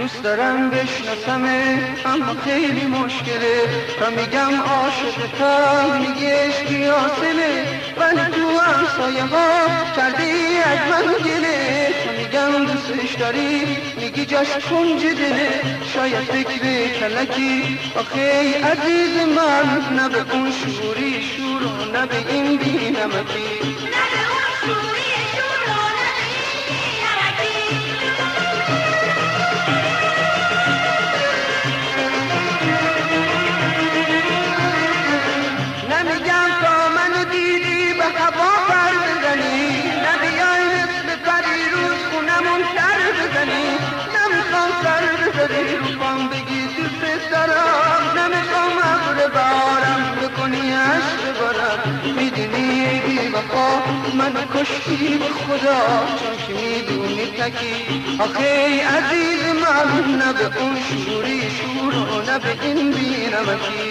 دوست دارم بشناسمه اما خیلی مشکله، تا میگم عاشقتم میگی عشقی حاصله، ولی تو همسایه ها کرده ای از من گله، تا میگم دوستش داری میگی جاش کنج دله، شاید فکر کلکی آخه ای عزیز من، نه به اون شوری شور و نه به این بی نمکی، نه به اون شوری شور و نه به این بی نمیگم تا منو دیدی به هوا پر بزنی، نبیای مثل پریروز خونمون سر بزنی، نمیخوام سر بزنی رو پام بگی دوست دارم، نمیخوام ابر بارم بکنی عشق بارم، میدونی بی وفا منو کشتی به خدا، چون که میدونی تکی آخه ای عزیز من، نه به اون شوری شور و نه به این بی نمکی،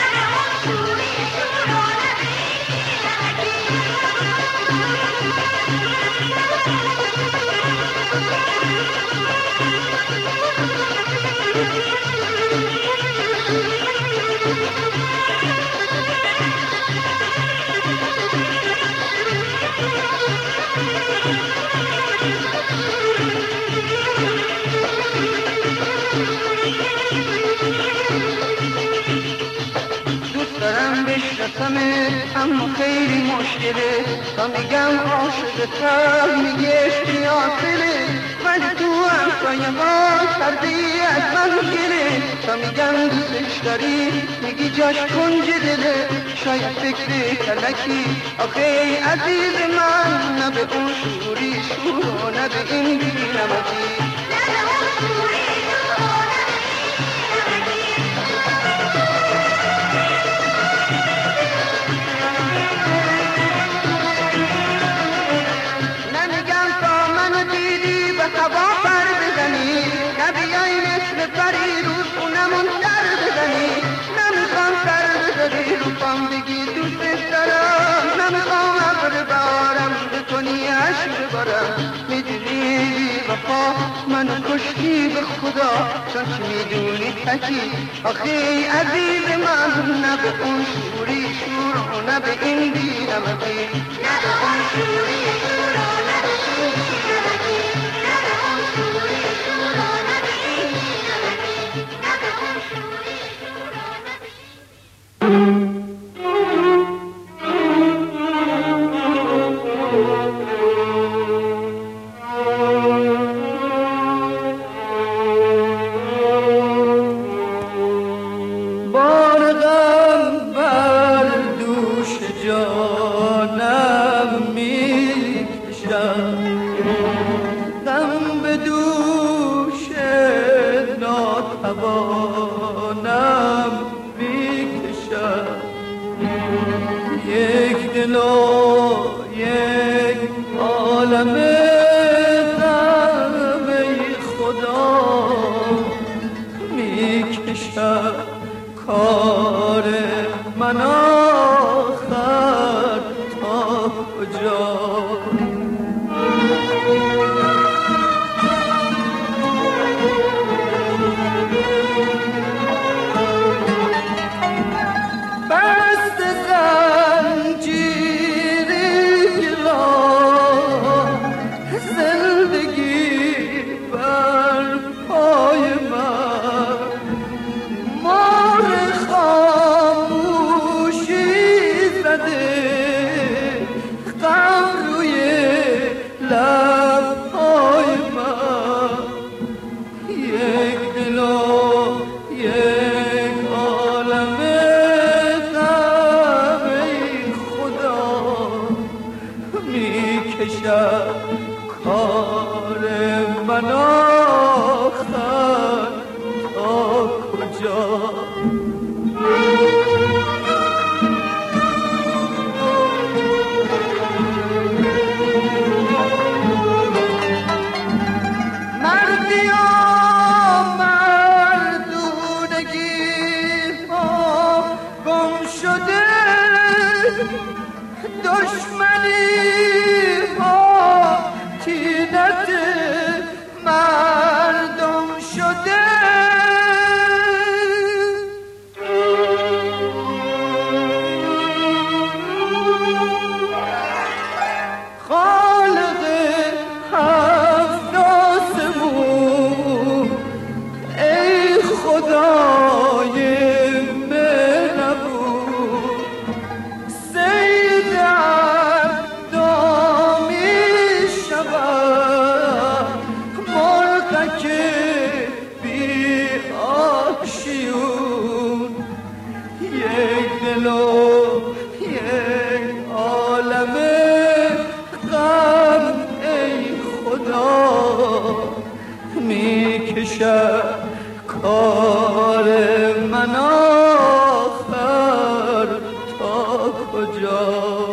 بشناسمه اما خیلی مشکله، تا میگم عاشقتم میگی عشقی حاصله، ولی تو همسایه ها کرده ای از من گله، تا میگم دوستش داری میگی جاش کنج دله، شاید فکر کلکی آخه ای عزیز من، نه به اون شوری شور و نه به این بی نمکی، نه به اون شوری شور و نه به هوا پر بزنی، نبیای مثل پریروز خونمون سر بزنی، نمیخوام سر بزنی رو پام بگی دوست دارم، نمیخوام ابر بارم بکنی عشق بارم، میدونی بی وفا منو کشتی به خدا، چون که میدونی تکی آخه ای عزیز من، نه به اون شوری شور و نه به این بی نمکی، نه به اون شوری شور و نه به این بی نمکی، مردم شده میکشد کار من آخر تا کجا؟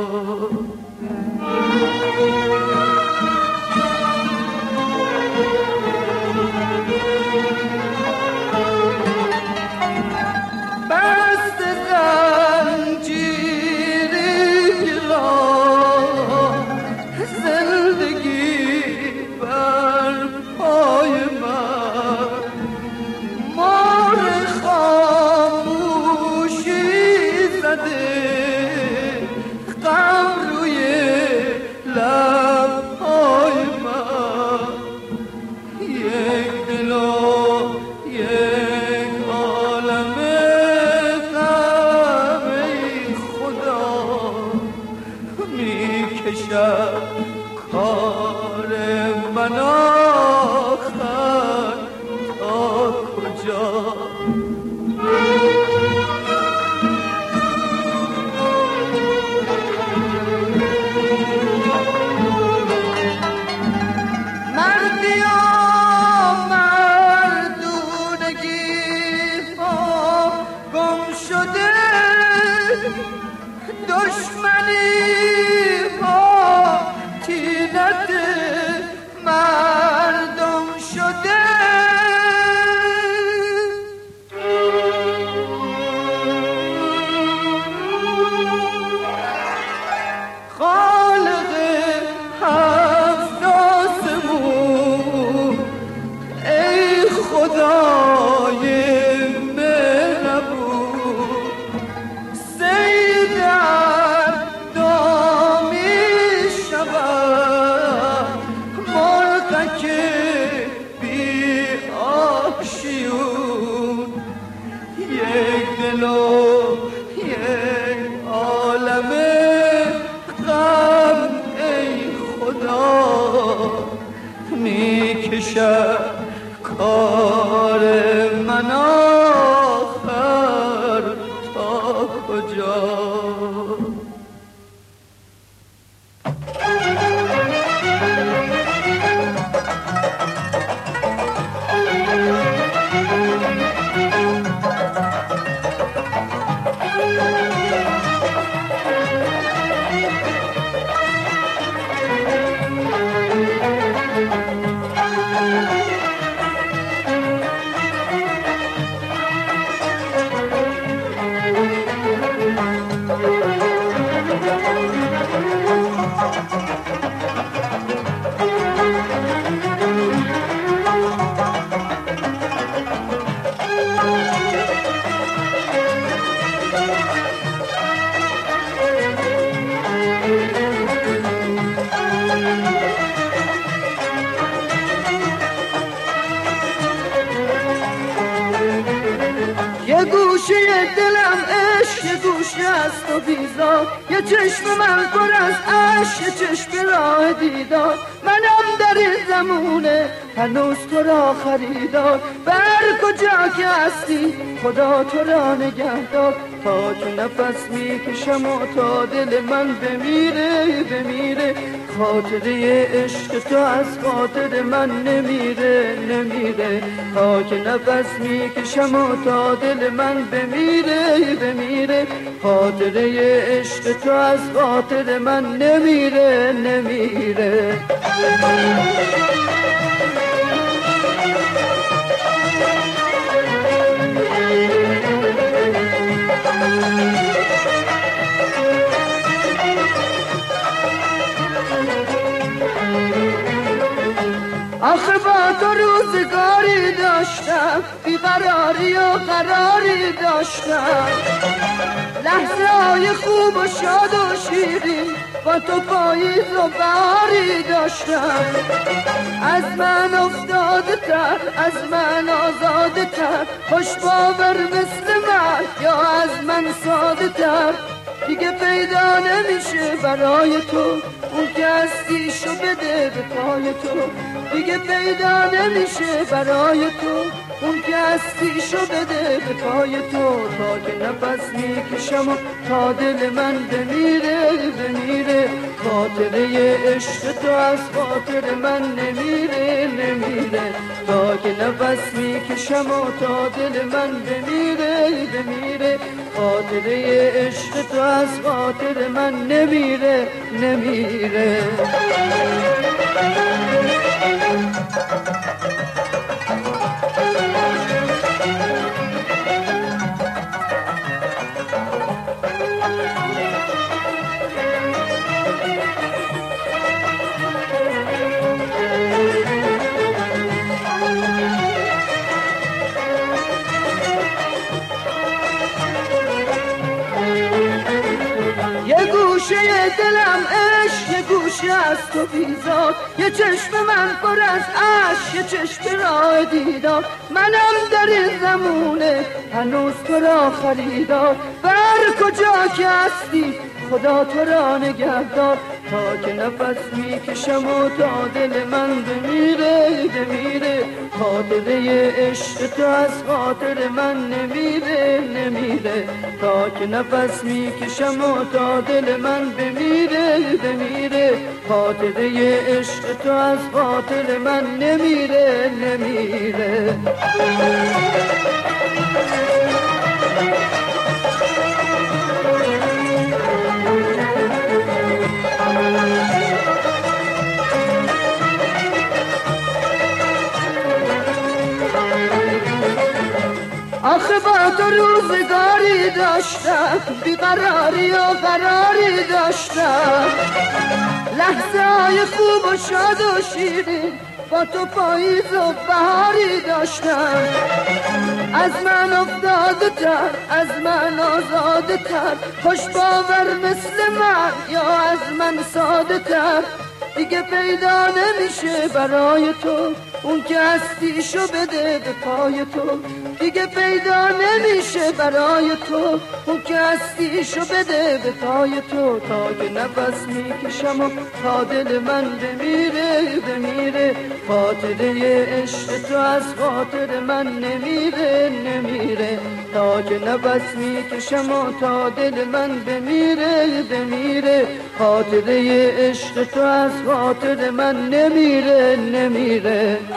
کار من آخر تا کجا؟ مردیا مردونگی ها گم شده، دشمنی تینت مردم شده. خالق هفت آسمون ای خدای مهربون، سید یک دل و یک عالم غم ای خدا میکشد کار من آخر تا کجا؟ یه گوشه دلم عشق، یه گوشه از تو بیزار، یه چشم من پر از عشق، یه چشم راه دیدار. منم در این زمونه هنوز تو را خریدار، بر کجا که هستی خدا تو را نگهدار. تا که نفس میکشم و تا دل من بمیره بمیره، خاطره عشق تو از خاطر من نمیره نمیره. تا که نفس میکشم و تا دل من بمیره بمیره، خاطره عشق تو از خاطر من نمیره نمیره. آخه با تو روزگاری داشتم، بیقراری و قراری داشتم، لحظه های خوب و شاد و شیرین، با تو پاییز و بهاری داشتم. از من افتاده تر، از من آزاده تر، خوش باور مثل من یا از من ساده تر. دیگه پیدا نمیشه برای تو اون که هستیشو بده به پای تو. دیگه پیدا نمیشه برای تو اون که هستیشو بده به پای تو. تا که نفس میکشم و تا دل من بمیره بمیره، خاطره عشق تو از خاطر من نمیره نمیره. نمیره تا که نفس میکشم و تا دل من بمیره بمیره خاطره عشق تو از خاطر من نمیره نمیره یه گوشه دلم عشق، یه گوشه از تو بیزار، یه چشم من پر از عشق، یه چشم راه دیدار، منم در این زمونه هنوز تو را خریدار، بر کجا که هستی خدا تو را نگهدار تا که نفس میکشم و تا دل من بمیره بمیره خاطره عشق تو از خاطر من نمیره نمیره تا که نفس میکشم و تا دل من بمیره بمیره خاطره عشق تو از خاطر من نمیره نمیره آخه با تو روزگاری داشتم بیقراری و قراری داشتم لحظه های خوب و شاد و شیرین با تو پاییز و بهاری داشتم از من افتاده تر از من آزاده تر خوش باور مثل من یا از من ساده تر دیگه پیدا نمیشه برای تو اون که هستیشو بده به پای تو دیگه پیدا نمیشه برای تو اون که هستیشو بده به پای تو تا که نفس میکشم و تا دل من بمیره بمیره خاطره عشق تو از خاطر من نمیره نمیره تا که نفس میکشم و تا دل من بمیره بمیره خاطره عشق تو از خاطر من نمیره نمیره